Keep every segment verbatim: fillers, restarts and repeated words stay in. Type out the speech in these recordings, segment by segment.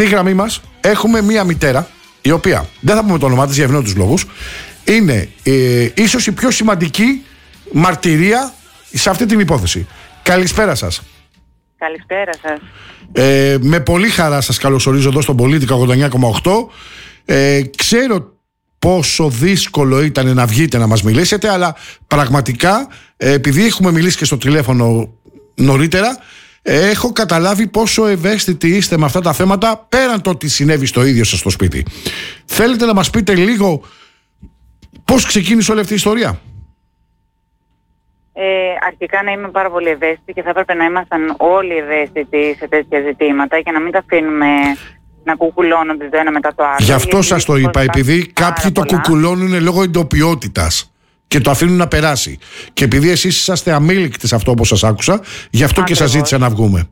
στη γραμμή μας έχουμε μία μητέρα, η οποία, δεν θα πούμε το όνομά της για ευνόητους λόγους, είναι ε, ίσως η πιο σημαντική μαρτυρία σε αυτή την υπόθεση. Καλησπέρα σας. Καλησπέρα σας. Ε, με πολύ χαρά σας καλωσορίζω εδώ στον Πολίτικα ογδόντα εννιά κόμμα οκτώ. Ε, ξέρω πόσο δύσκολο ήταν να βγείτε να μας μιλήσετε, αλλά πραγματικά, ε, επειδή έχουμε μιλήσει και στο τηλέφωνο νωρίτερα, ε, έχω καταλάβει πόσο ευαίσθητοι είστε με αυτά τα θέματα, πέραν το ότι συνέβη στο ίδιο σας στο σπίτι. Θέλετε να μας πείτε λίγο πώς ξεκίνησε όλη αυτή η ιστορία? Ε, αρχικά να είμαι πάρα πολύ ευαίσθητη και θα έπρεπε να ήμασταν όλοι ευαίσθητοι σε τέτοια ζητήματα και να μην τα αφήνουμε να κουκουλώνονται το ένα μετά το άλλο. Γι' αυτό σας το είπα, επειδή κάποιοι το κουκουλώνουν λόγω εντοπιότητας και το αφήνουν να περάσει. Και επειδή εσείς είσαστε αμήλικτοι σε αυτό όπως σας άκουσα, γι' αυτό Ακριβώς. Και σας ζήτησα να βγούμε.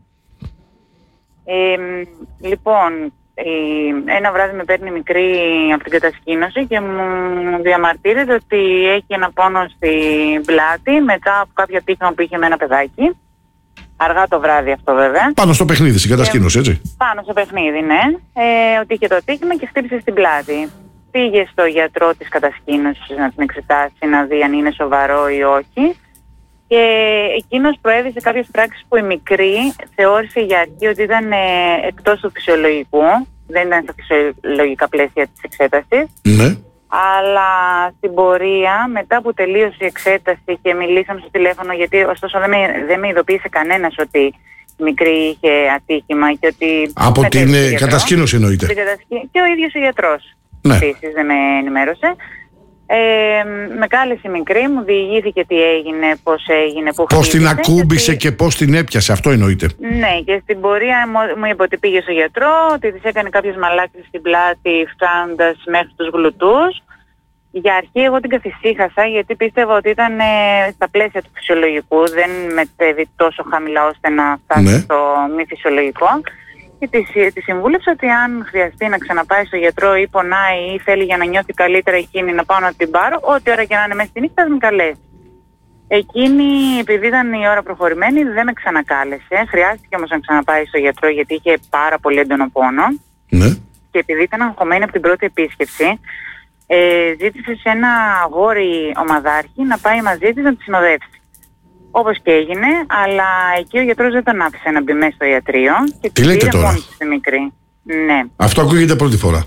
Ε, λοιπόν, ένα βράδυ με παίρνει μικρή από την κατασκήνωση και μου διαμαρτύρεται ότι έχει ένα πόνο στην πλάτη μετά από κάποια τύχημα που είχε με ένα παιδάκι. Αργά το βράδυ αυτό βέβαια. Πάνω στο παιχνίδι, στην κατασκήνωση, έτσι. Πάνω στο παιχνίδι, ναι. Ε, ότι είχε το τύχημα και χτύπησε στην πλάτη. Πήγε στο γιατρό της κατασκήνωσης να την εξετάσει, να δει αν είναι σοβαρό ή όχι. Και εκείνος προέβησε κάποιες πράξεις που η μικρή θεώρησε για αρχή ότι ήταν ε, εκτός του φυσιολογικού. Δεν ήταν στα φυσιολογικά πλαίσια της εξέτασης. Ναι. Αλλά στην πορεία, μετά που τελείωσε η εξέταση και μιλήσαμε στο τηλέφωνο, γιατί ωστόσο δεν με, δεν με ειδοποίησε κανένας ότι η μικρή είχε ατύχημα και ότι... Από την ε, κατασκήνωση εννοείται. Και ο ίδιος ο γιατρός, ναι. Επίσης δεν με ενημέρωσε. Ε, με κάλεσε η μικρή, μου διηγήθηκε τι έγινε, πώς έγινε, που πώς την ακούμπησε και, και πώς την έπιασε, αυτό εννοείται. Ναι, και στην πορεία μου είπε ότι πήγε στο γιατρό, ότι της έκανε κάποιες μαλάξεις στην πλάτη φτάνοντας μέχρι τους γλουτούς. Για αρχή εγώ την καθησύχασα γιατί πίστευα ότι ήταν ε, στα πλαίσια του φυσιολογικού, δεν μετέβη τόσο χαμηλά ώστε να φτάσει ναι. στο μη φυσιολογικό. Και τη, τη συμβούλεψα ότι αν χρειαστεί να ξαναπάει στο γιατρό ή πονάει ή θέλει για να νιώθει καλύτερα εκείνη να πάω να την πάρω, ό,τι ώρα και να είναι μέσα στη νύχτα, με καλέσει. Εκείνη, επειδή ήταν η ώρα προχωρημένη, δεν με ξανακάλεσε. Χρειάστηκε όμως να ξαναπάει στο γιατρό γιατί είχε πάρα πολύ έντονο πόνο. Ναι. Και επειδή ήταν αγχωμένη από την πρώτη επίσκεψη, ε, ζήτησε σε ένα αγόρι ομαδάρχη να πάει μαζί της να τη συνοδεύσει. Όπως και έγινε, αλλά εκεί ο γιατρός δεν τον άφησε να μπει μέσα στο ιατρείο. Και τι λέτε τώρα? Στη μικρή. Ναι. Αυτό ακούγεται πρώτη φορά.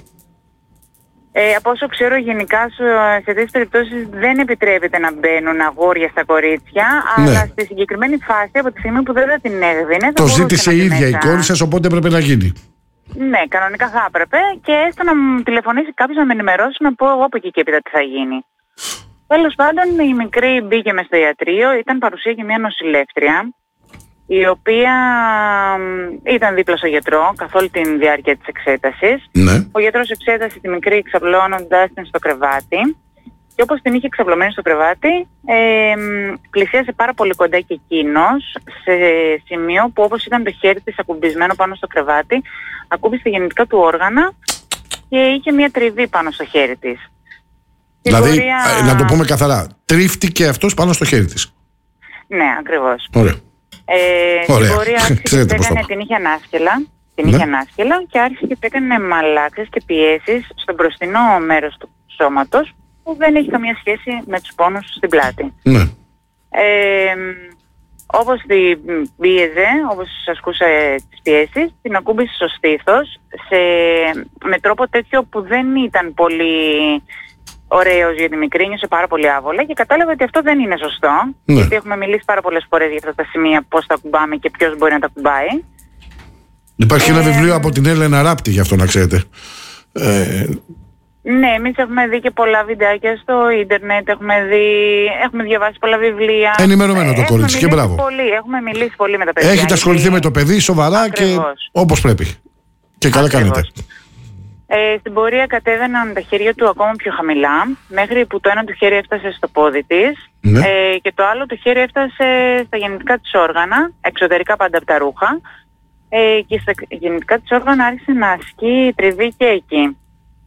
Ε, από όσο ξέρω, γενικά σε τέτοιες περιπτώσεις δεν επιτρέπεται να μπαίνουν αγόρια στα κορίτσια, ναι. Αλλά στη συγκεκριμένη φάση, από τη στιγμή που δεν θα την έδινε. Το ζήτησε η ίδια μέσα. Η κόρη σας, οπότε έπρεπε να γίνει. Ναι, κανονικά θα έπρεπε και έστω να μου τηλεφωνήσει κάποιος να με ενημερώσει να πω εγώ από εκεί και έπειτα τι θα γίνει. Τέλος πάντων, η μικρή μπήκε μες στο ιατρείο, ήταν παρουσία και μια νοσηλεύτρια, η οποία ήταν δίπλα στο γιατρό καθ' όλη τη διάρκεια της εξέτασης. Ναι. Ο γιατρός εξέτασε τη μικρή εξαπλώνοντας την στο κρεβάτι και όπως την είχε εξαπλωμένη στο κρεβάτι, ε, πλησίασε πάρα πολύ κοντά και εκείνος, σε σημείο που όπως ήταν το χέρι της ακουμπισμένο πάνω στο κρεβάτι, ακούμπησε τα γεννητικά του όργανα και είχε μια τριβή πάνω στο χέρι της. Δηλαδή, πορεία... να το πούμε καθαρά, τρίφτηκε αυτός πάνω στο χέρι της. Ναι, ακριβώς. Ωραία. Ε, Ωραία. Την πορεία άρχισε και έκανε, την είχε ανάσκελα, την ναι. είχε ανάσκελα και άρχισε και έκανε μαλάξεις και πιέσεις στο μπροστινό μέρος του σώματος που δεν έχει καμία σχέση με τους πόνους στην πλάτη. Ναι. Ε, όπως την πίεζε, όπως ασκούσε τις πιέσεις, την ακούμπησε στο στήθος σε, με τρόπο τέτοιο που δεν ήταν πολύ... ωραίος για τη μικρή, νιώσε πάρα πολύ άβολα και κατάλαβε ότι αυτό δεν είναι σωστό. Ναι. Γιατί έχουμε μιλήσει πάρα πολλές φορές για αυτά τα σημεία, πώς τα κουμπάμε και ποιος μπορεί να τα κουμπάει. Υπάρχει ε... ένα βιβλίο από την Έλενα Ράπτη γι' αυτό να ξέρετε. Ε... Ναι, εμείς έχουμε δει και πολλά βιντεάκια στο ίντερνετ, έχουμε, δει, έχουμε διαβάσει πολλά βιβλία. Ενημερωμένο ε, το κορίτσι και μπράβο. Πολύ, έχουμε μιλήσει πολύ με τα παιδιά. Έχετε ασχοληθεί γιατί... με το παιδί σοβαρά. Ακριβώς. Και όπως πρέπει. Και καλά Ακριβώς. Κάνετε. Ε, στην πορεία κατέβαιναν τα χέρια του ακόμα πιο χαμηλά, μέχρι που το ένα του χέρι έφτασε στο πόδι της ναι. ε, και το άλλο του χέρι έφτασε στα γεννητικά της όργανα, εξωτερικά πάντα από τα ρούχα, ε, και στα γεννητικά της όργανα άρχισε να ασκεί τριβή και εκεί.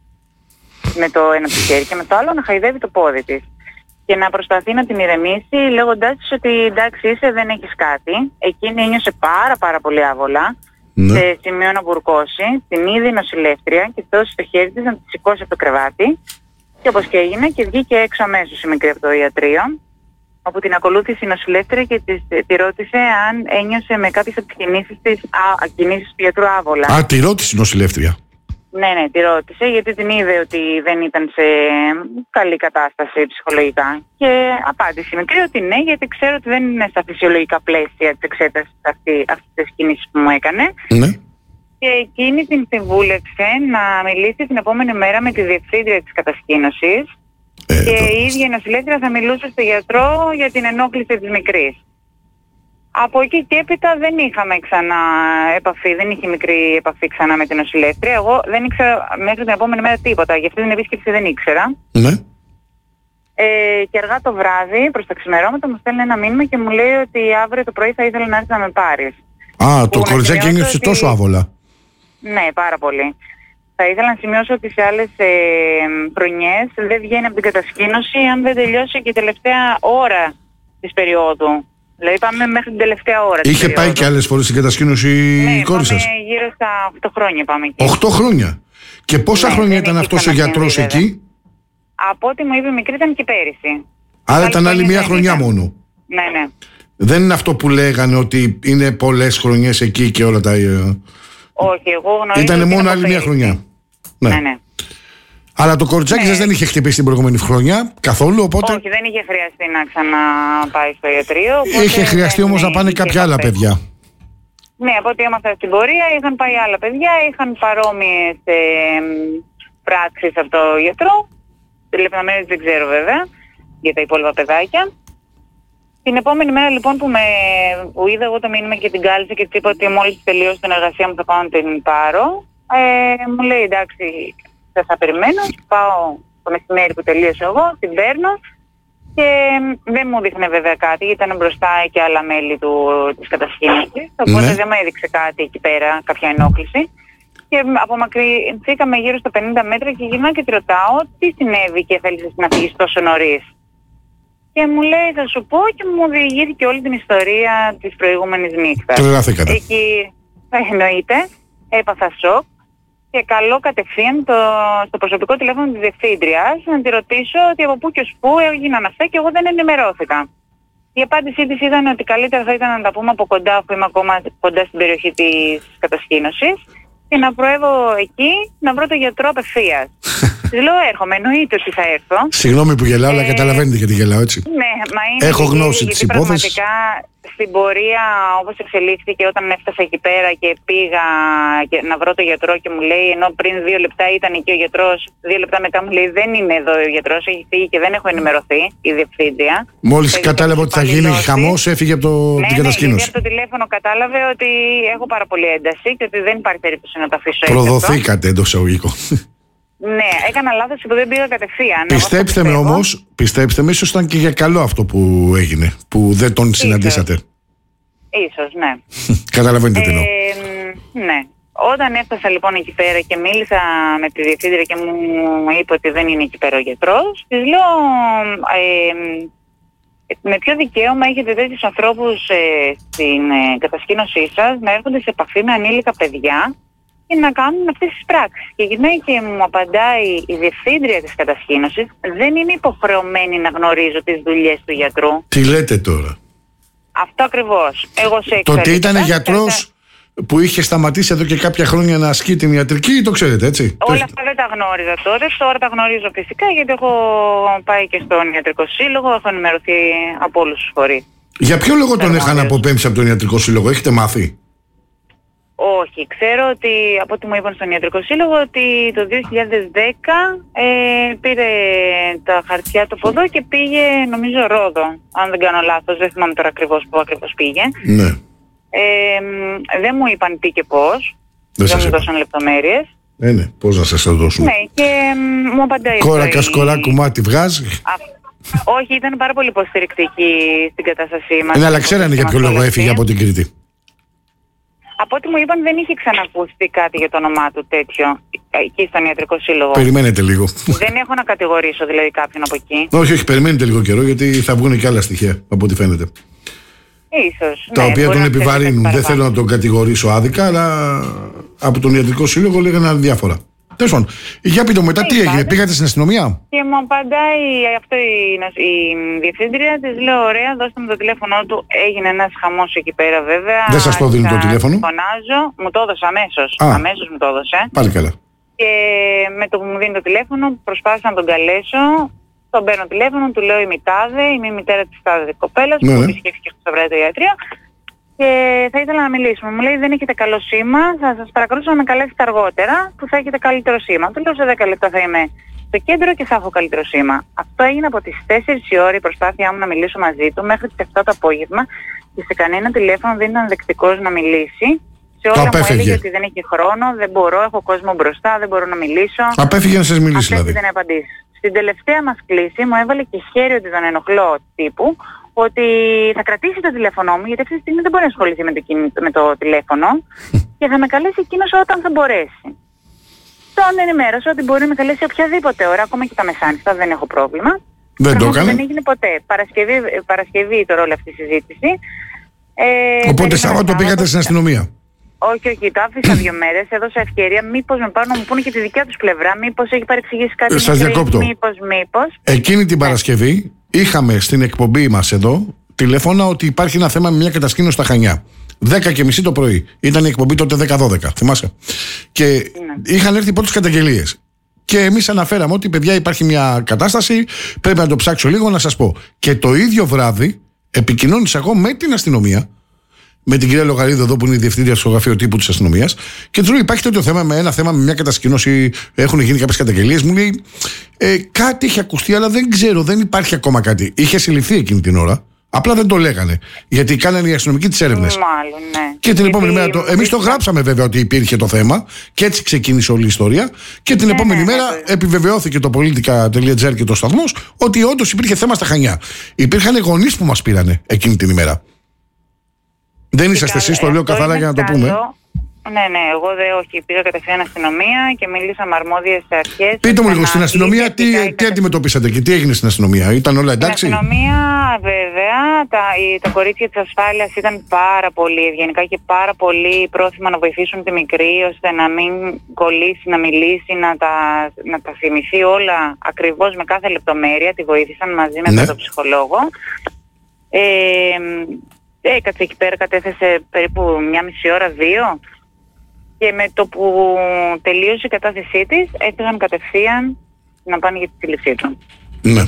Με το ένα του χέρι και με το άλλο να χαϊδεύει το πόδι της. Και να προσπαθεί να την ηρεμήσει λέγοντάς της ότι εντάξει είσαι, δεν έχεις κάτι. Εκείνη ένιωσε πάρα πάρα πολύ άβολα. Ναι. Σε σημείο να μπουρκώσει, την είδε η νοσηλεύτρια και δώσει το χέρι της να τη σηκώσει από το κρεβάτι. Και όπως και έγινε, και βγήκε έξω αμέσως η μικρή από το ιατρείο, όπου την ακολούθησε η νοσηλεύτρια και της, τη ρώτησε αν ένιωσε με κάποιες από τις κινήσεις, της, α, κινήσεις του γιατρού άβολα. Α, τη ρώτησε η νοσηλεύτρια. Ναι, ναι, τη ρώτησε γιατί την είδε ότι δεν ήταν σε καλή κατάσταση ψυχολογικά. Και απάντησε η μικρή ότι ναι, γιατί ξέρω ότι δεν είναι στα φυσιολογικά πλαίσια της εξέτασης αυτή, αυτής της κίνησης που μου έκανε. Ναι. Και εκείνη την συμβούλευσε να μιλήσει την επόμενη μέρα με τη διευθύντρια της κατασκήνωσης. Ε, και το... η ίδια η νοσηλεύτρια θα μιλούσε στο γιατρό για την ενόχληση της μικρής. Από εκεί και έπειτα δεν είχαμε ξανά επαφή, δεν είχε μικρή επαφή ξανά με την νοσηλεύτρια. Εγώ δεν ήξερα μέχρι την επόμενη μέρα τίποτα. Για αυτή την επίσκεψη δεν ήξερα. Ναι. Ε, και αργά το βράδυ, προς τα ξημερώματα, μου στέλνει ένα μήνυμα και μου λέει ότι αύριο το πρωί θα ήθελε να έρθει να με πάρεις. Α, το κοριτσάκι ένιωσε ότι... τόσο άβολα. Ναι, πάρα πολύ. Θα ήθελα να σημειώσω ότι σε άλλες ε, χρονιές δεν βγαίνει από την κατασκήνωση αν δεν τελειώσει και η τελευταία ώρα της περίοδου. Δηλαδή πάμε μέχρι την τελευταία ώρα. Είχε πάει και άλλες φορές στην κατασκήνωση ναι, η κόρη σας? Ναι, γύρω στα οκτώ χρόνια πάμε εκεί. οκτώ χρόνια. Και πόσα ναι, χρόνια ήταν αυτός ο γιατρός εκεί? Από ό,τι μου είπε η μικρή ήταν και πέρυσι. Άρα ήταν άλλη μία χρονιά ήταν. μόνο. Ναι, ναι. Δεν είναι αυτό που λέγανε ότι είναι πολλές χρονιές εκεί και όλα τα... Όχι, εγώ γνωρίζω. Ήτανε μόνο άλλη μία χρονιά. Ναι, ναι. ναι. Αλλά το κοριτσάκι ναι. σας δεν είχε χτυπήσει την προηγούμενη χρονιά καθόλου, οπότε... Όχι, δεν είχε χρειαστεί να ξαναπάει στο ιατρείο. Είχε χρειαστεί όμως να πάνε κάποια άλλα παιδιά. Ναι, από ό,τι έμαθα στην πορεία είχαν πάει άλλα παιδιά, είχαν παρόμοιες ε, πράξεις από το γιατρό. Τις λεπτομέρειες δεν ξέρω βέβαια για τα υπόλοιπα παιδάκια. Την επόμενη μέρα λοιπόν που, με, που είδα εγώ το μήνυμα και την κάλυψα και της είπα ότι μόλις τελειώσει την εργασία μου θα πάω να την πάρω, ε, μου λέει εντάξει, θα, θα περιμένω, πάω το μεσημέρι που τελείωσα εγώ, την παίρνω και δεν μου δείχνε βέβαια κάτι, γιατί ήταν μπροστά και άλλα μέλη του, της κατασκήνωσης, οπότε ναι. δεν μου έδειξε κάτι εκεί πέρα, κάποια ενόχληση. Και απομακρυνθήκαμε γύρω στα πενήντα μέτρα και γυρνάω και τη ρωτάω τι συνέβη και θέλησες να φύγεις τόσο νωρίς. Και μου λέει θα σου πω και μου διηγήθηκε όλη την ιστορία της προηγούμενης νύχτας. Τρελαθήκατε. Εκεί εννοείται, έπαθα σοκ και καλώ κατευθείαν το, στο προσωπικό τηλέφωνο της διευθύντριας να τη ρωτήσω ότι από πού και ως πού έγιναν αυτά και εγώ δεν ενημερώθηκα. Η απάντησή της ήταν ότι καλύτερα θα ήταν να τα πούμε από κοντά, αφού είμαι ακόμα κοντά στην περιοχή της κατασκήνωσης, και να προέβω εκεί να βρω τον γιατρό απευθείας. Της λέω έρχομαι, εννοείται ότι θα έρθω. Συγγνώμη που γελάω, αλλά ε... καταλαβαίνετε γιατί γελάω, έτσι. Ναι, μα είναι έχω γιατί, γνώση γιατί της υπόθεσης. Πραγματικά στην πορεία όπως εξελίχθηκε όταν έφτασα εκεί πέρα και πήγα και να βρω τον γιατρό και μου λέει, ενώ πριν δύο λεπτά ήταν εκεί ο γιατρός, δύο λεπτά μετά μου λέει δεν είναι εδώ ο γιατρός, έχει φύγει και δεν έχω ενημερωθεί η διευθύντρια. Μόλις κατάλαβε ότι θα γίνει χαμός, έφυγε από το, ναι, την κατασκήνωση. Ναι, από το τηλέφωνο κατάλαβε ότι έχω πάρα πολύ ένταση και ότι δεν υπάρχει περίπτωση να το αφήσω έτσι. Προδοθήκατε εντός εισαγωγικών. Ναι, έκανα λάθος που δεν πήγα κατευθείαν. Πιστέψτε με όμως, πιστέψτε με, ίσως ήταν και για καλό αυτό που έγινε, που δεν τον ίσως συναντήσατε. Ίσως, ναι. Καταλαβαίνετε τι εννοώ. Ναι. Όταν έφτασα λοιπόν εκεί πέρα και μίλησα με τη διευθύντρια και μου είπε ότι δεν είναι εκεί πέρα ο γιατρός, της λέω ε, με ποιο δικαίωμα έχετε τέτοιους ανθρώπους ε, στην ε, κατασκήνωσή σας να έρχονται σε επαφή με ανήλικα παιδιά και να κάνουν αυτές τις πράξεις. Και γυρνάει και μου απαντάει η διευθύντρια της κατασκήνωσης, δεν είναι υποχρεωμένη να γνωρίζω τις δουλειές του γιατρού. Τι λέτε τώρα? Αυτό ακριβώς. Εγώ σε το ότι ήταν γιατρός που είχε σταματήσει εδώ και κάποια χρόνια να ασκεί την ιατρική, το ξέρετε, έτσι? Όλα αυτά δεν τα γνώριζα τότε, τώρα τα γνωρίζω φυσικά γιατί έχω πάει και στον ιατρικό σύλλογο, έχω ενημερωθεί από όλους τους φορείς. Για ποιο λόγο τον είχαν αποπέμψει από τον ιατρικό σύλλογο, έχετε μάθει? Όχι, ξέρω ότι από ό,τι μου είπαν στον ιατρικό σύλλογο ότι το δύο χιλιάδες δέκα ε, πήρε τα χαρτιά του από εδώ και πήγε νομίζω Ρόδο, αν δεν κάνω λάθος, δεν θυμάμαι τώρα ακριβώς που ακριβώς πήγε. Ναι. Ε, δεν μου είπαν τι και πώς, δεν, δεν μου δώσαν λεπτομέρειες. Ε, ναι, πώς να σας το δώσουν. Ναι, και ε, μου απαντάει. Κόρακα σκολά κουμάτι βγάζει. Α, όχι, ήταν πάρα πολύ υποστηρικτική στην κατάστασή μας. Ναι, αλλά ξέρανε για ποιο λόγο έφυγε από την Κρήτη. Από ό,τι μου είπαν δεν είχε ξανακούσει κάτι για το όνομά του τέτοιο εκεί στον ιατρικό σύλλογο. Περιμένετε λίγο. Δεν έχω να κατηγορήσω δηλαδή κάποιον από εκεί. Όχι, όχι, περιμένετε λίγο καιρό γιατί θα βγουν και άλλα στοιχεία από ό,τι φαίνεται. Ίσως. Τα ναι, οποία τον επιβαρύνουν. Δεν θέλω να τον κατηγορήσω άδικα, αλλά από τον Ιατρικό Σύλλογο λέγανε διάφορα. Τέλος πάντων, για πείτε μετά τι έγινε, πήγατε στην αστυνομία? Και μου απαντάει αυτό η, η διευθύντρια, της λέω ωραία, δώστε μου το τηλέφωνο του. Έγινε ένας χαμός εκεί πέρα βέβαια. Δεν σας το δίνει το τηλέφωνο? Φωνάζω, μου το έδωσε αμέσως. Α, αμέσως μου το έδωσε. Πάλι καλά. Και με το που μου δίνει το τηλέφωνο προσπάθησα να τον καλέσω. Τον παίρνω τηλέφωνο, του λέω είμαι η τάδε, είμαι η μητέρα της τάδε κοπέλας ναι, που ναι. επισκέφθηκε στο βράδυ ιατρία. Και θα ήθελα να μιλήσουμε. Μου λέει δεν έχετε καλό σήμα, θα σας παρακαλούσα να με καλέσετε αργότερα που θα έχετε καλύτερο σήμα. Του λέω σε δέκα λεπτά θα είμαι στο κέντρο και θα έχω καλύτερο σήμα. Αυτό έγινε από τις τέσσερις η ώρα η προσπάθειά μου να μιλήσω μαζί του μέχρι τις επτά το απόγευμα και σε κανένα τηλέφωνο δεν ήταν δεκτικός να μιλήσει. Σε όλα μου έλεγε ότι δεν έχει χρόνο, δεν μπορώ, έχω κόσμο μπροστά, δεν μπορώ να μιλήσω. Απέφυγε να σας μιλήσει δηλαδή. Δεν απαντήσει. Στην τελευταία μας κλήση μου έβαλε και χέρι ότι τον ενοχλώ τύπου, ότι θα κρατήσει το τηλέφωνο μου, γιατί αυτή τη στιγμή δεν μπορεί να ασχοληθεί με το, με το τηλέφωνο και θα με καλέσει εκείνος όταν θα μπορέσει. Τον ενημέρωσα ότι μπορεί να με καλέσει οποιαδήποτε ώρα, ακόμα και τα μεσάνυχτα, δεν έχω πρόβλημα. Δεν το έκανε. Δεν έγινε ποτέ. Παρασκευή, Παρασκευή το ρόλο αυτή η συζήτηση. Ε, Οπότε Σάββατο πήγατε στην αστυνομία? Όχι, όχι, το άφησα δύο μέρες, έδωσα ευκαιρία μήπως με πάρουν να μου πούνε και τη δικιά τους πλευρά, μήπως έχει παρεξηγήσει κάτι. Σας διακόπτω. Μήπως, μήπως. Εκείνη την Παρασκευή είχαμε στην εκπομπή μας εδώ τηλέφωνα ότι υπάρχει ένα θέμα με μια κατασκήνωση στα Χανιά. δέκα και μισή το πρωί. Ήταν η εκπομπή τότε δέκα δώδεκα, θυμάσαι. Και ναι. είχαν έρθει πρώτες καταγγελίες. Και εμείς αναφέραμε ότι παιδιά υπάρχει μια κατάσταση, πρέπει να το ψάξω λίγο να σας πω. Και το ίδιο βράδυ επικοινώνησα εγώ με την αστυνομία, με την κυρία Λογαρίδου εδώ που είναι η διευθύντρια στο γραφείο τύπου της αστυνομίας, και του λέω: υπάρχει τέτοιο θέμα με ένα θέμα, με μια κατασκήνωση, έχουν γίνει κάποιες καταγγελίες. Μου λέει: ε, κάτι έχει ακουστεί, αλλά δεν ξέρω, δεν υπάρχει ακόμα κάτι. Είχε συλληφθεί εκείνη την ώρα. Απλά δεν το λέγανε. Γιατί κάνανε οι αστυνομικοί τις έρευνες. Μάλλον, ναι. Και την επόμενη μέρα. Το... Εμείς το γράψαμε βέβαια ότι υπήρχε το θέμα και έτσι ξεκίνησε όλη η ιστορία. Και την ναι, επόμενη ναι, μέρα ναι, επιβεβαιώθηκε το politica.gr και το σταθμός ότι όντως υπήρχε θέμα στα Χανιά. Υπήρχαν γονείς που μας πήρανε εκείνη την ημέρα. Δεν είσαστε εσείς, το λέω καθαρά για να το πούμε. Ναι, ναι, εγώ δεν, όχι. Πήγα κατευθείαν αστυνομία και μίλησα με αρμόδιες αρχές. Πείτε μου λίγο, στην αστυνομία τι, τι αντιμετωπίσατε και τι έγινε στην αστυνομία, ήταν όλα εντάξει? Στην αστυνομία, βέβαια, τα, τα κορίτσια της ασφάλειας ήταν πάρα πολύ ευγενικά και πάρα πολύ πρόθυμα να βοηθήσουν τη μικρή, ώστε να μην κολλήσει, να μιλήσει, να τα, να τα θυμηθεί όλα ακριβώς με κάθε λεπτομέρεια. Τη βοήθησαν μαζί με ναι. τον ψυχολόγο. Ε, έκατσε εκεί πέρα, κατέθεσε περίπου μια μισή ώρα, δύο. Και με το που τελείωσε η κατάθεσή της, έφυγαν κατευθείαν να πάνε για τη σύλληψή του. Ναι.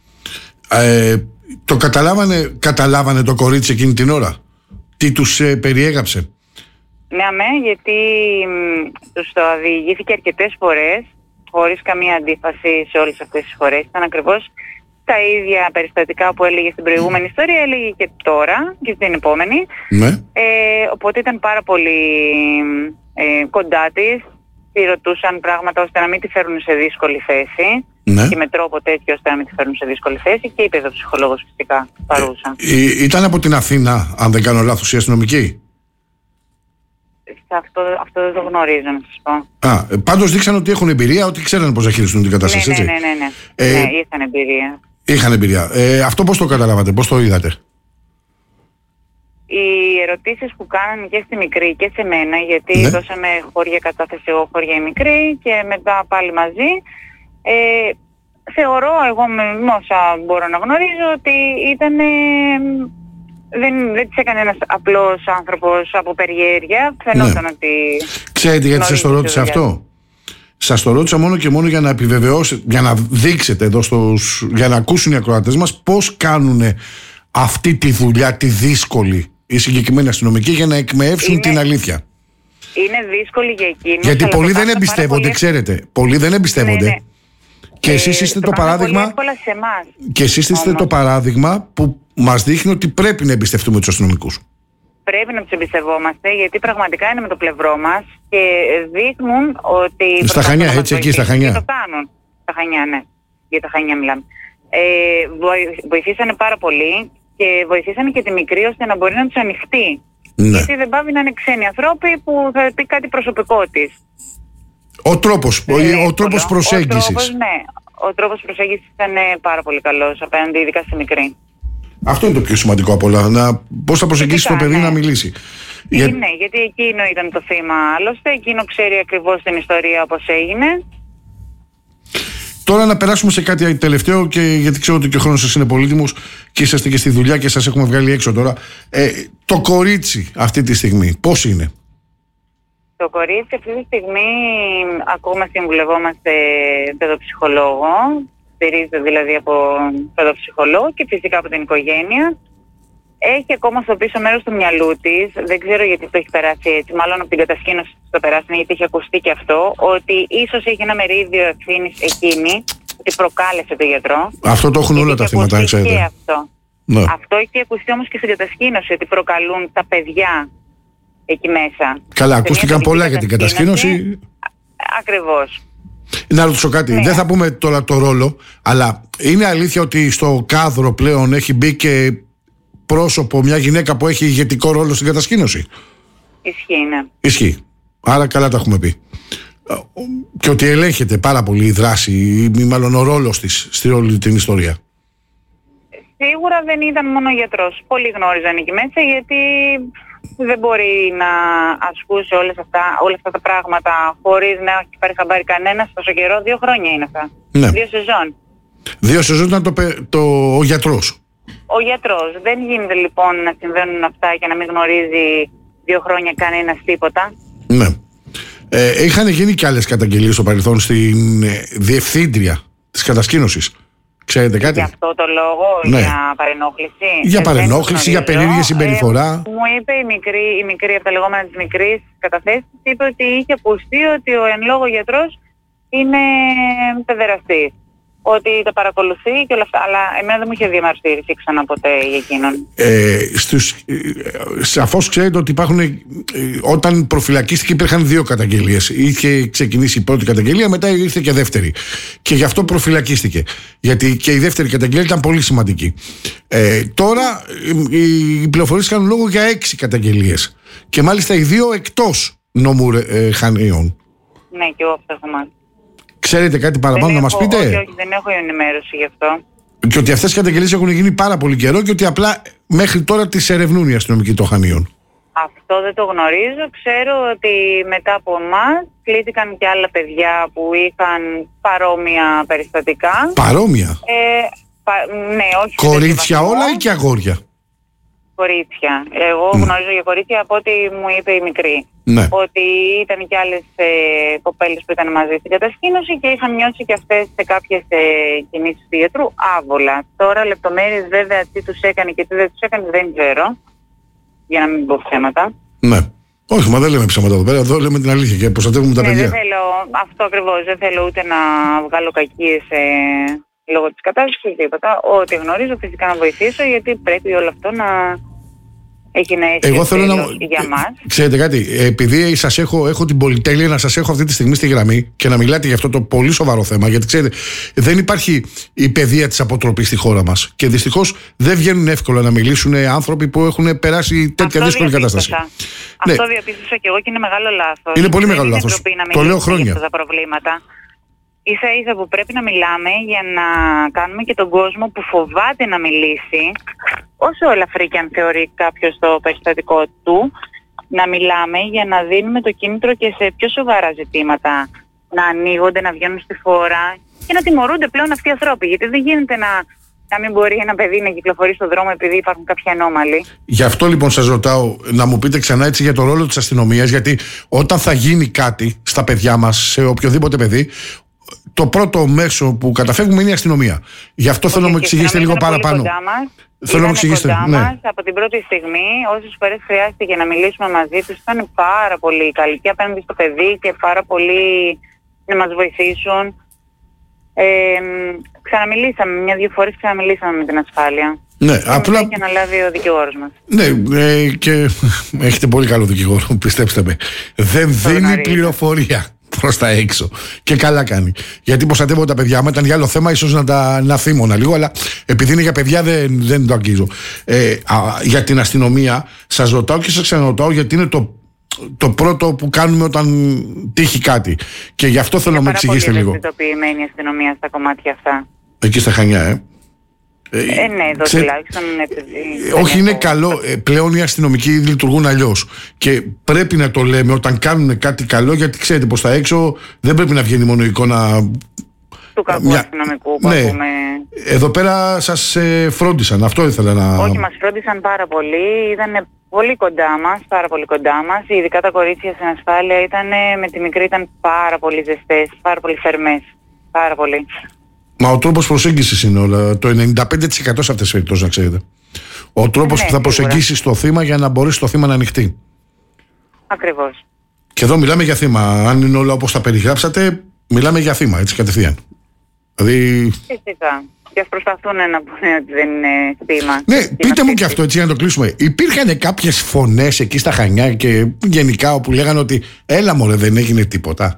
Ε, το καταλάβανε, καταλάβανε το κορίτσι εκείνη την ώρα? Τι τους ε, περιέγραψε? Ναι, αμέ, γιατί τους το διηγήθηκε αρκετές φορές, χωρίς καμία αντίφαση σε όλες αυτές τις φορές. Ήταν ακριβώς τα ίδια περιστατικά που έλεγε στην προηγούμενη ιστορία, έλεγε και τώρα και στην επόμενη. Ναι. Ε, οπότε ήταν πάρα πολύ ε, κοντά της, τη ρωτούσαν πράγματα ώστε να μην τη φέρουν σε δύσκολη θέση. Ναι. Και με τρόπο τέτοιο ώστε να μην τη φέρουν σε δύσκολη θέση, και είπε ο ψυχολόγος φυσικά παρούσα. Ε, ε, ήταν από την Αθήνα, αν δεν κάνω λάθος, η αστυνομική? Αυτό, αυτό δεν το γνωρίζω, να σας πω. Α, πάντως δείξαν ότι έχουν εμπειρία, ότι ξέρουν πώς να χειριστούν την κατάσταση, ναι, έτσι. Ναι, ναι, ναι. Ε, ναι, είχαν εμπειρία. Είχαν εμπειρία. Ε, αυτό πώς το καταλάβατε, πώς το είδατε? Οι ερωτήσεις που κάνανε και στη μικρή και σε μένα, γιατί ναι. δώσαμε χώρια κατάθεση εγώ, χώρια η μικρή, και μετά πάλι μαζί, ε, θεωρώ εγώ με όσα μπορώ να γνωρίζω ότι ήταν... Ε, δεν, δεν της έκανε ένας απλός άνθρωπος από περιέργεια, φαινόταν ναι. ότι... Ξέρετε γιατί σας το ρώτησα αυτό? Σας το ρώτησα μόνο και μόνο για να επιβεβαιώσετε, για να δείξετε εδώ στους, για να ακούσουν οι ακροατές μας πώς κάνουν αυτή τη δουλειά τη δύσκολη οι συγκεκριμένοι αστυνομικοί για να εκμεεύσουν είναι, την αλήθεια. Είναι δύσκολη για εκείνους. Γιατί πολλοί δεν εμπιστεύονται, πολύ... ξέρετε. Πολλοί δεν εμπιστεύονται. Ναι, ναι. Και εσείς είστε ε, το, το παράδειγμα. Και εσείς είστε το παράδειγμα που μας δείχνει ότι πρέπει να εμπιστευτούμε τους αστυνομικούς. Πρέπει να τους εμπιστευόμαστε, γιατί πραγματικά είναι με το πλευρό μας και δείχνουν ότι... Στα Χανιά, έτσι, εκεί στα Χανιά. Και το κάνουν. Στα Χανιά, ναι. Για τα Χανιά μιλάμε. Ε, βοηθήσανε πάρα πολύ και βοηθήσανε και τη μικρή ώστε να μπορεί να τους ανοιχτεί. Ναι. Γιατί δεν πάβει να είναι ξένοι ανθρώποι που θα πει κάτι προσωπικό της. Ο τρόπος, ε, ο, ο τρόπος προσέγγισης. Ο τρόπος, ναι. Ο τρόπος προσέγγισης ήταν πάρα πολύ καλός απέναντι ειδικά στη μικρή. Αυτό είναι το πιο σημαντικό απ' όλα. Να, πώς θα προσεγγίσει το παιδί, ναι, να μιλήσει. Για... Ναι, γιατί εκείνο ήταν το θύμα άλλωστε. Εκείνο ξέρει ακριβώς την ιστορία όπως έγινε. Τώρα να περάσουμε σε κάτι τελευταίο, και γιατί ξέρω ότι και ο χρόνος σας είναι πολύτιμος και είσαστε και στη δουλειά και σας έχουμε βγάλει έξω τώρα. Ε, το κορίτσι αυτή τη στιγμή πώς είναι? Το κορίτσι αυτή τη στιγμή ακόμα συμβουλευόμαστε παιδοψυχολόγο. Στηρίζεται δηλαδή από παιδοψυχολόγο και φυσικά από την οικογένεια. Έχει ακόμα στο πίσω μέρος του μυαλού της, δεν ξέρω γιατί το έχει περάσει έτσι, μάλλον από την κατασκήνωση το περάσει, γιατί έχει ακουστεί και αυτό, ότι ίσως έχει ένα μερίδιο ευθύνης εκείνη, ότι προκάλεσε τον γιατρό. Αυτό το έχουν όλα τα θύματα, ξέρετε. Και αυτό. Ναι. Αυτό έχει ακουστεί όμως και στην κατασκήνωση, ότι προκαλούν τα παιδιά εκεί μέσα. Καλά, ακούστηκαν πολλά για την κατασκήνωση. Ακριβώς. Να ρωτήσω κάτι, ναι. Δεν θα πούμε τώρα το ρόλο, αλλά είναι αλήθεια ότι στο κάδρο πλέον έχει μπει και πρόσωπο, μια γυναίκα που έχει ηγετικό ρόλο στην κατασκήνωση? Ισχύει, ναι. Ισχύει. Άρα καλά τα έχουμε πει. Και ότι ελέγχεται πάρα πολύ η δράση, ή μάλλον ο ρόλος της στη όλη την ιστορία. Σίγουρα δεν ήταν μόνο γιατρός. Πολλοί γνώριζαν εκεί μέσα, γιατί δεν μπορεί να ασκούσε όλες αυτά, όλα αυτά τα πράγματα χωρίς να έχει πάρει χαμπάρι κανένας τόσο καιρό. Δύο χρόνια είναι αυτά. Ναι. Δύο σεζόν. Δύο σεζόν ήταν το, το, ο γιατρός. Ο γιατρός. Δεν γίνεται λοιπόν να συμβαίνουν αυτά και να μην γνωρίζει δύο χρόνια κανένας τίποτα. Ναι. Ε, είχαν γίνει και άλλες καταγγελίες στο παρελθόν στην ε, διευθύντρια της κατασκήνωσης. Ξέρετε κάτι? Για αυτό το λόγο, ναι. Για παρενόχληση. Για παρενόχληση, για περίεργη συμπεριφορά. Ε, μου είπε η μικρή, η μικρή από τα λεγόμενα της μικρής καταθέσεις, είπε ότι είχε ακουστεί ότι ο εν λόγω γιατρός είναι παιδεραστής. Ότι το παρακολουθεί και όλα αυτά. Αλλά εμένα δεν μου είχε διαμαρτυρηθεί ξανά ποτέ για εκείνον. Ε, στους, ε, σαφώς ξέρετε ότι υπάρχουν. Ε, όταν προφυλακίστηκε υπήρχαν δύο καταγγελίες. Είχε ξεκινήσει η πρώτη καταγγελία, μετά ήρθε και δεύτερη. Και γι' αυτό προφυλακίστηκε. Γιατί και η δεύτερη καταγγελία ήταν πολύ σημαντική. Ε, τώρα ε, οι πληροφορίες κάνουν λόγο για έξι καταγγελίες. Και μάλιστα οι δύο εκτός νόμου ε, Χανίων. Ναι, και εγώ αυτό έχω μάθει. Ξέρετε κάτι παραπάνω δεν να μας πείτε? Όχι, όχι, δεν έχω ενημέρωση γι' αυτό. Και ότι αυτές οι καταγγελίες έχουν γίνει πάρα πολύ καιρό και ότι απλά μέχρι τώρα τις ερευνούν οι αστυνομικοί των Χανίων. Αυτό δεν το γνωρίζω. Ξέρω ότι μετά από εμάς κλήθηκαν και άλλα παιδιά που είχαν παρόμοια περιστατικά. Παρόμοια? Ε, πα, ναι, όχι. Κορίτσια όλα ή και αγόρια? Κορίτσια. Εγώ mm. γνωρίζω για κορίτσια από ό,τι μου είπε η μικρή. Ναι. Ότι ήταν και άλλες ε, κοπέλες που ήταν μαζί στην κατασκήνωση και είχαν νιώσει και αυτές σε κάποιες ε, κινήσεις του γιατρού άβολα. Τώρα λεπτομέρειες βέβαια τι τους έκανε και τι δεν τους έκανε δεν ξέρω. Για να μην πω ψέματα. Ναι. Όχι, μα δεν λέμε ψέματα εδώ πέρα. Εδώ λέμε την αλήθεια και προστατεύουμε τα ναι, παιδιά. Δεν θέλω, αυτό ακριβώς. Δεν θέλω ούτε να βγάλω κακίες ε, λόγω της κατάστασης τίποτα. Ό,τι γνωρίζω φυσικά να βοηθήσω, γιατί πρέπει όλο αυτό να έχει να έχει. Εγώ θέλω να... για μας. Ξέρετε κάτι, επειδή σας έχω, έχω την πολυτέλεια να σας έχω αυτή τη στιγμή στη γραμμή και να μιλάτε για αυτό το πολύ σοβαρό θέμα, γιατί ξέρετε, δεν υπάρχει η παιδεία της αποτροπής στη χώρα μας. Και δυστυχώς δεν βγαίνουν εύκολα να μιλήσουν άνθρωποι που έχουν περάσει τέτοια αυτό δύσκολη κατάσταση. Αυτό ναι. διαπίστωσα και εγώ και είναι μεγάλο λάθος. Είναι πολύ μεγάλο λάθος. Το λέω χρόνια. Αυτά τα προβλήματα. Ίσα ίσα που πρέπει να μιλάμε για να κάνουμε και τον κόσμο που φοβάται να μιλήσει, όσο ελαφρύ και αν θεωρεί κάποιος το περιστατικό του, να μιλάμε για να δίνουμε το κίνητρο και σε πιο σοβαρά ζητήματα. Να ανοίγονται, να βγαίνουν στη φόρα και να τιμωρούνται πλέον αυτοί οι άνθρωποι. Γιατί δεν γίνεται να, να μην μπορεί ένα παιδί να κυκλοφορεί στον δρόμο επειδή υπάρχουν κάποιοι ανώμαλοι. Γι' αυτό λοιπόν σας ρωτάω να μου πείτε ξανά έτσι για το ρόλο της αστυνομίας, γιατί όταν θα γίνει κάτι στα παιδιά μας, σε οποιοδήποτε παιδί, το πρώτο μέσο που καταφεύγουμε είναι η αστυνομία. Γι' αυτό θέλω να μου εξηγήσετε λίγο παραπάνω. Θέλω να μου εξηγήσετε. Κοντά ναι. μας, από την πρώτη στιγμή, όσες φορές χρειάστηκε να μιλήσουμε μαζί τους, ήταν πάρα πολύ καλοί και απέναντι στο παιδί και πάρα πολύ να μας βοηθήσουν. Ε, ξαναμιλήσαμε, μια-δύο φορές ξαναμιλήσαμε με την ασφάλεια. Ναι, απλά... Έχει αναλάβει ο δικηγόρος μας. Ναι, ε, και έχετε πολύ καλό δικηγόρο, πιστέψτε με. Δεν δίνει πληροφορία προς τα έξω. Και καλά κάνει. Γιατί προστατεύω τα παιδιά μου. Ήταν για άλλο θέμα, ίσως να τα να θύμωνα λίγο, αλλά επειδή είναι για παιδιά δεν, δεν το αγγίζω. Ε, α, για την αστυνομία, σας ρωτάω και σας ξαναρωτάω, γιατί είναι το, το πρώτο που κάνουμε όταν τύχει κάτι. Και γι' αυτό θέλω να μου εξηγήσετε λίγο. Είναι πάρα πολύ ευαισθητοποιημένη η αστυνομία στα κομμάτια αυτά. Εκεί στα Χανιά, ε. Ε, ε, ναι, εδώ Ξέ... τουλάχιστον. Ε, όχι, είναι καλό. Ε, πλέον οι αστυνομικοί λειτουργούν αλλιώς. Και πρέπει να το λέμε όταν κάνουν κάτι καλό, γιατί ξέρετε πως στα έξω δεν πρέπει να βγαίνει μόνο η εικόνα του κακού μια... αστυνομικού που ναι. ακούμε. Εδώ πέρα σας ε, φρόντισαν. Αυτό ήθελα να. Όχι, μας φρόντισαν πάρα πολύ. Ήταν πολύ κοντά μας, πάρα πολύ κοντά μας. Ειδικά τα κορίτσια στην ασφάλεια ήταν, με τη μικρή ήταν πάρα πολύ ζεστές, πάρα πολύ θερμές. Πάρα πολύ. Μα ο τρόπος προσέγγισης είναι όλα. Το ενενήντα πέντε τοις εκατό σε αυτές τις περιπτώσεις, να ξέρετε. Ο τρόπος ναι, που θα προσεγγίσεις το θύμα για να μπορέσει το θύμα να ανοιχτεί. Ακριβώς. Και εδώ μιλάμε για θύμα. Αν είναι όλα όπως τα περιγράψατε, μιλάμε για θύμα, έτσι κατευθείαν. Δηλαδή. Φυσικά. Και ας προσπαθούν να πούνε ότι δεν είναι θύμα. Ναι, πείτε μου και αυτό έτσι για να το κλείσουμε. Υπήρχαν κάποιες φωνές εκεί στα Χανιά και γενικά όπου λέγανε ότι έλα μωρέ, δεν έγινε τίποτα.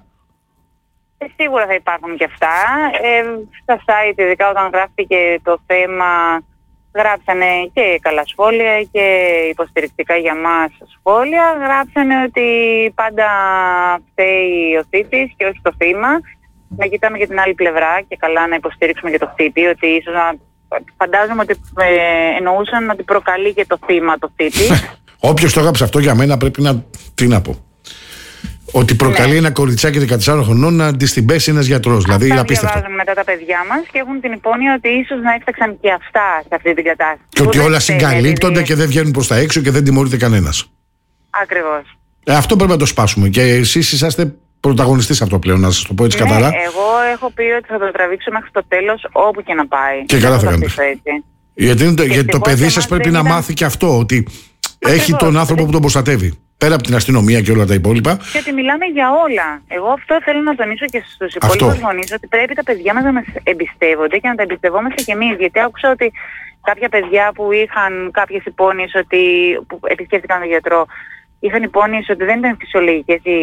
Ε, σίγουρα θα υπάρχουν και αυτά. Ε, στα site, ειδικά όταν γράφτηκε το θέμα, γράψανε και καλά σχόλια και υποστηρικτικά για μας σχόλια. Γράψανε ότι πάντα φταίει ο θήτης και όχι το θύμα. Να κοιτάμε και την άλλη πλευρά και καλά να υποστηρίξουμε και το θήτη, ότι ίσως να... φαντάζομαι ότι ε, εννοούσαν ότι προκαλεί και το θύμα το θήτη. Όποιος το έγραψε αυτό για μένα πρέπει να... τι να πω. Ότι προκαλεί ναι. ένα κοριτσάκι δεκατεσσάρων χρονών να της την πέσει ένας γιατρός. Αυτά δηλαδή απίστευτο. Διαβάζουν μετά τα παιδιά μας και έχουν την υπόνοια ότι ίσως να έφταξαν και αυτά σε αυτή την κατάσταση. Και ότι όλα συγκαλύπτονται δηλαδή... και δεν βγαίνουν προς τα έξω και δεν τιμωρείται κανένας. Ακριβώς. Ε, αυτό πρέπει να το σπάσουμε. Και εσείς είσαστε πρωταγωνιστής αυτό πλέον, να σας το πω έτσι ναι, καθαρά. Εγώ έχω πει ότι θα το τραβήξω μέχρι το τέλος όπου και να πάει. Και καλά θα κάνετε. Γιατί, το, γιατί το παιδί σας πρέπει να ήταν... μάθει και αυτό, ότι ακριβώς, έχει τον άνθρωπο που τον προστατεύει. Πέρα από την αστυνομία και όλα τα υπόλοιπα. Και ότι μιλάμε για όλα. Εγώ αυτό θέλω να τονίσω και στους υπόλοιπους γονείς, ότι πρέπει τα παιδιά μας να μας εμπιστεύονται και να τα εμπιστευόμαστε κι εμείς. Γιατί άκουσα ότι κάποια παιδιά που είχαν κάποιες υπόνοιες, ότι, που επισκέφτηκαν τον γιατρό, είχαν υπόνοιες ότι δεν ήταν φυσιολογικές οι,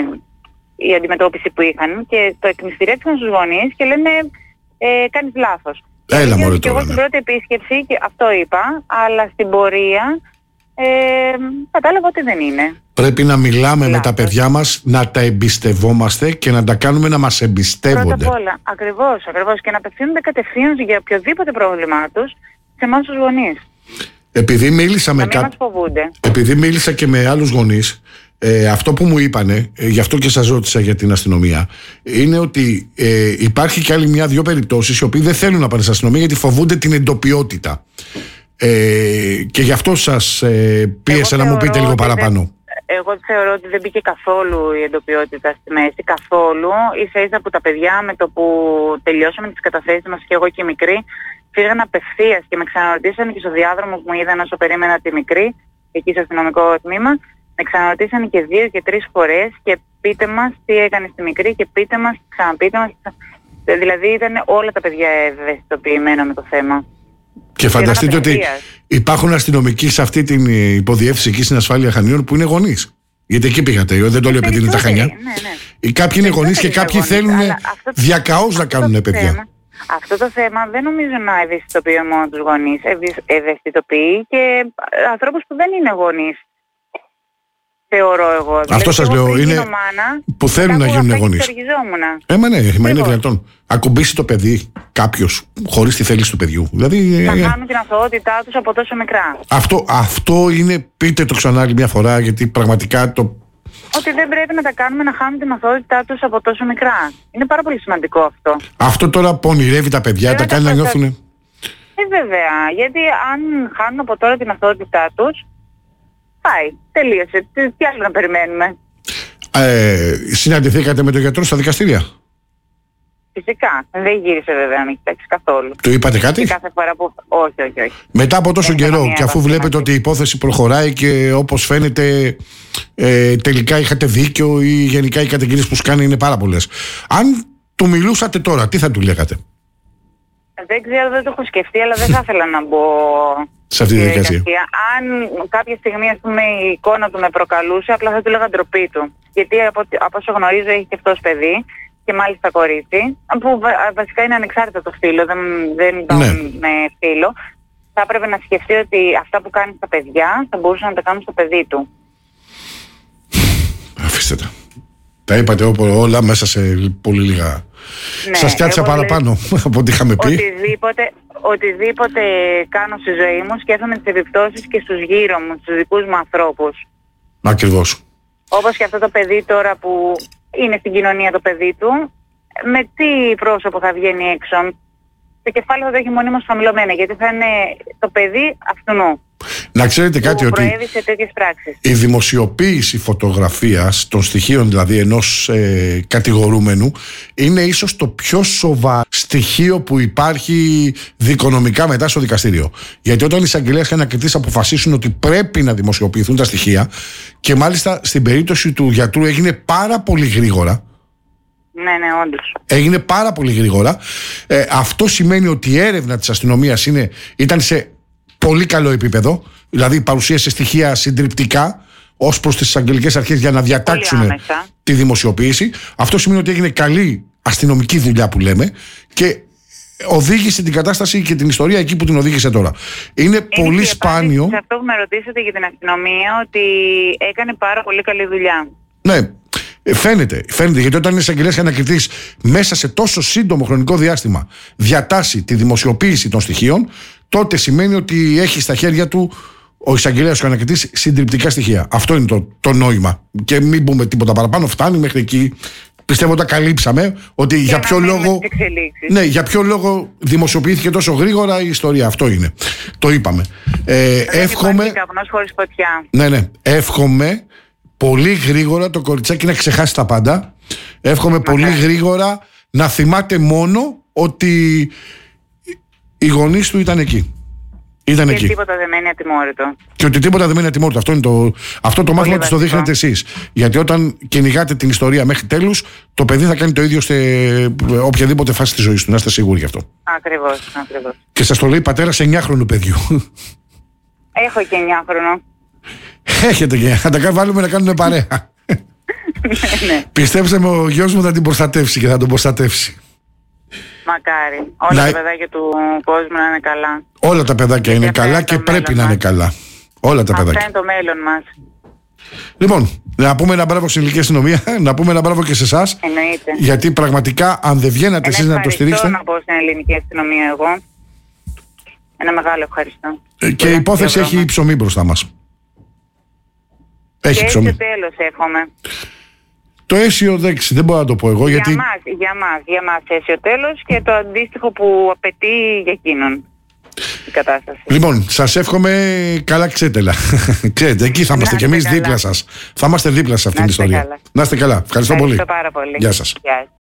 η αντιμετώπιση που είχαν και το εκμυστηρέφθηκαν στους γονείς και λένε ε, κάνεις λάθος. Έλα μωρέ και τώρα. εγώ στην πρώτη επίσκεψη και αυτό είπα, αλλά στην πορεία Ε, κατάλαβα ότι δεν είναι. Πρέπει να μιλάμε λάθος με τα παιδιά μας, να τα εμπιστευόμαστε και να τα κάνουμε να μας εμπιστεύονται. Πρώτα απ' όλα, ακριβώς, ακριβώς. Και να απευθύνονται κατευθείαν για οποιοδήποτε πρόβλημά τους σε εμάς τους γονείς. Επειδή μίλησα, με κα... Επειδή μίλησα και με άλλους γονείς, ε, αυτό που μου είπανε, ε, γι' αυτό και σας ρώτησα για την αστυνομία, είναι ότι ε, υπάρχει και άλλη μια-δυο περιπτώσεις οι οποίοι δεν θέλουν να πάνε στην αστυνομία γιατί φοβούνται την εντοπιότητα. Ε, και γι' αυτό σας ε, πίεσα να μου πείτε λίγο παραπάνω. Δεν, εγώ θεωρώ ότι δεν μπήκε καθόλου η εντοπιότητα στη μέση, καθόλου. Ίσα ίσα που τα παιδιά με το που τελειώσαμε τις καταθέσεις μας και εγώ και η μικρή, φύγαν απευθείας και με ξαναρωτήσανε και στο διάδρομο που μου είδαν όσο περίμενα τη μικρή, εκεί στο αστυνομικό τμήμα, με ξαναρωτήσανε και δύο και τρεις φορές και πείτε μας τι έκανε στη μικρή και πείτε μας, ξαναπείτε μας. Δηλαδή ήταν όλα τα παιδιά ευαισθητοποιημένα με το θέμα. Και φανταστείτε ότι υπάρχουν αστυνομικοί σε αυτή την υποδιεύθυνση εκεί στην ασφάλεια Χανίων που είναι γονείς. Γιατί εκεί πήγατε, δεν το λέω επειδή είναι τα Χανιά. Ναι, ναι. Κάποιοι είναι γονείς και κάποιοι γονείς, θέλουν διακαώς να κάνουν παιδιά. Θέμα, αυτό το θέμα δεν νομίζω να ευαισθητοποιεί μόνο τους γονείς. Ευαισθητοποιεί και ανθρώπους που δεν είναι γονείς. Θεωρώ εγώ. Αυτό δηλαδή, σας λέω, είναι μάνα, που θέλουν να γίνουν γονείς. Ε, μα ναι, μα είναι δυνατόν. Ακουμπήσει το παιδί κάποιος χωρίς τη θέληση του παιδιού. Δηλαδή, να κάνουν την αθωότητά τους από τόσο μικρά. Αυτό, αυτό είναι, πείτε το ξανά άλλη μια φορά, γιατί πραγματικά το... Ότι δεν πρέπει να τα κάνουμε να χάνουν την αθωότητά τους από τόσο μικρά. Είναι πάρα πολύ σημαντικό αυτό. Αυτό τώρα πονηρεύει τα παιδιά, βέβαια, τα κάνει να νιώθουν... Ε, βέβαια, γιατί αν χάνουν από τώρα την αθωότητά τους, πάει, τελείωσε. Τι, τι άλλο να περιμένουμε. Ε, συναντηθήκατε με τον γιατρό στα δικαστήρια? Φυσικά. Δεν γύρισε βέβαια να μην κοιτάξει καθόλου. Του είπατε κάτι? Και κάθε φορά που... Όχι, όχι, όχι. Μετά από τόσο καιρό και αφού βλέπετε ότι η υπόθεση προχωράει και όπως φαίνεται ε, τελικά είχατε δίκιο ή γενικά οι καταγγελίες που σκάνει είναι πάρα πολλές. Αν του μιλούσατε τώρα, τι θα του λέγατε? Δεν ξέρω, δεν το έχω σκεφτεί, αλλά δεν θα ήθελα να μπω σε αυτή τη διαδικασία. Αν κάποια στιγμή, ας πούμε, η εικόνα του με προκαλούσε, απλά θα του έλεγα ντροπή του. Γιατί από, από όσο γνωρίζω έχει και αυτός παιδί και μάλιστα κορίτσι, που βασικά είναι ανεξάρτητα το φύλο, δεν, δεν ήταν ναι. με φύλο. Θα έπρεπε να σκεφτεί ότι αυτά που κάνει στα παιδιά θα μπορούσαν να τα κάνουν στο παιδί του. Αφήστε τα. Τα είπατε όλα μέσα σε πολύ λίγα. Ναι, σας κάτσα παραπάνω λέ... από ό,τι είχαμε πει. Οτιδήποτε, οτιδήποτε κάνω στη ζωή μου σκέφτομαι τις επιπτώσεις και στους γύρω μου, στους δικούς μου ανθρώπους. Ακριβώς. Όπως και αυτό το παιδί τώρα που είναι στην κοινωνία το παιδί του, με τι πρόσωπο θα βγαίνει έξω. Το κεφάλι θα το έχει μονίμως χαμηλωμένα, γιατί θα είναι το παιδί αυτού. Να ξέρετε κάτι, ότι η δημοσιοποίηση φωτογραφίας των στοιχείων, δηλαδή ενός ε, κατηγορούμενου, είναι ίσως το πιο σοβαρό στοιχείο που υπάρχει δικονομικά μετά στο δικαστήριο. Γιατί όταν οι εισαγγελέες και ανακριτές αποφασίσουν ότι πρέπει να δημοσιοποιηθούν τα στοιχεία, και μάλιστα στην περίπτωση του γιατρού έγινε πάρα πολύ γρήγορα. Ναι, ναι, όντως. Έγινε πάρα πολύ γρήγορα. Ε, αυτό σημαίνει ότι η έρευνα της αστυνομίας είναι, ήταν σε πολύ καλό επίπεδο. Δηλαδή παρουσίασε στοιχεία συντριπτικά ως προς τις εισαγγελικές αρχές για να διατάξουν τη δημοσιοποίηση. Αυτό σημαίνει ότι έγινε καλή αστυνομική δουλειά που λέμε και οδήγησε την κατάσταση και την ιστορία εκεί που την οδήγησε τώρα. Είναι, είναι πολύ σπάνιο. Σε αυτό που με ρωτήσατε για την αστυνομία, ότι έκανε πάρα πολύ καλή δουλειά. Ναι. Φαίνεται, φαίνεται, γιατί όταν είναι εισαγγελέας και ανακριτής μέσα σε τόσο σύντομο χρονικό διάστημα διατάσσει τη δημοσιοποίηση των στοιχείων, τότε σημαίνει ότι έχει στα χέρια του ο εισαγγελέας και ο ανακριτής συντριπτικά στοιχεία. Αυτό είναι το, το νόημα. Και μην πούμε τίποτα παραπάνω, φτάνει μέχρι εκεί. Πιστεύω ότι τα καλύψαμε. Ότι για ποιο, λόγο, ναι, για ποιο λόγο δημοσιοποιήθηκε τόσο γρήγορα η ιστορία. Αυτό είναι. Το είπαμε. Ε, εύχομαι. Καπνός χωρίς φωτιά. Ναι, ναι. Εύχομαι πολύ γρήγορα το κοριτσάκι να ξεχάσει τα πάντα. Εύχομαι Μακάρι. πολύ γρήγορα να θυμάται μόνο ότι οι γονείς του ήταν εκεί. Ήταν και εκεί. τίποτα δεν μένει ατιμόρυτο. Και ότι τίποτα δεν μένει ατιμόρυτο. Αυτό, είναι το, αυτό το μάθημα της το δείχνετε εσείς. Γιατί όταν κυνηγάτε την ιστορία μέχρι τέλους, το παιδί θα κάνει το ίδιο σε οποιαδήποτε φάση της ζωής του. Να είστε σίγουροι γι' αυτό. Ακριβώς, ακριβώς. Και σας το λέει πατέρας εννιάχρονου παιδιού. Έχω και εννιάχρονο. Έχετε και θα τα βάλουμε να κάνουμε παρέα. Ναι. Πιστέψτε με, ο γιος μου θα την προστατεύσει και θα τον προστατεύσει. Μακάρι. Όλα να... τα παιδάκια του κόσμου να είναι καλά. Όλα τα παιδάκια είναι καλά και πρέπει να είναι καλά. Όλα τα παιδάκια. Αυτό είναι το μέλλον μας. Λοιπόν, να πούμε ένα μπράβο στην ελληνική αστυνομία, να πούμε ένα μπράβο και σε εσάς. Εννοείται. Γιατί πραγματικά αν δεν βγαίνατε εσείς να το στηρίξετε. Να πω στην ελληνική αστυνομία εγώ. Ένα μεγάλο ευχαριστώ. Και η υπόθεση έχει ψωμί μπροστά μας. Έχει και ψωμί. έτσι τέλος εύχομαι. Το αίσιο δέξη, δεν μπορώ να το πω εγώ. Για γιατί... μας, για μας, για μας αίσιο τέλος και το αντίστοιχο που απαιτεί για εκείνον η κατάσταση. Λοιπόν, σας εύχομαι καλά ξέτελα. Ξέρετε, εκεί θα είμαστε κι εμείς δίπλα σας. Θα είμαστε δίπλα σε αυτήν την ιστορία. Καλά. Να είστε καλά. Ευχαριστώ, Ευχαριστώ πολύ. πάρα πολύ. Γεια σας. Γεια.